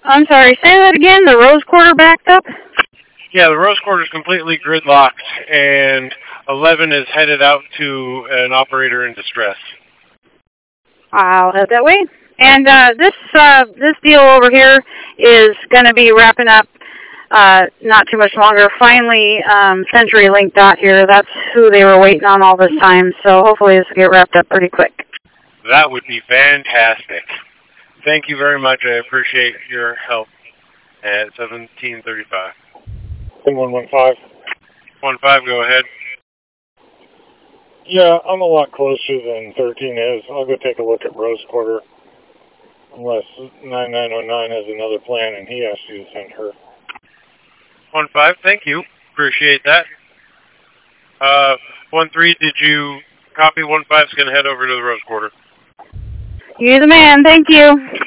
I'm sorry, say that again. The Rose Quarter backed up? Yeah, the Rose Quarter is completely gridlocked, and 11 is headed out to an operator in distress. I'll head that way. And this deal over here is going to be wrapping up not too much longer. Finally, CenturyLink got here. That's who they were waiting on all this time. So hopefully this will get wrapped up pretty quick. That would be fantastic. Thank you very much. I appreciate your help. At 1735. 115. 15, go ahead. Yeah, I'm a lot closer than 13 is. I'll go take a look at Rose Quarter. Unless 9909 has another plan and he asks you to send her. 15, thank you. Appreciate that. 13, did you copy? 15's going to head over to the Rose Quarter. You're the man. Thank you.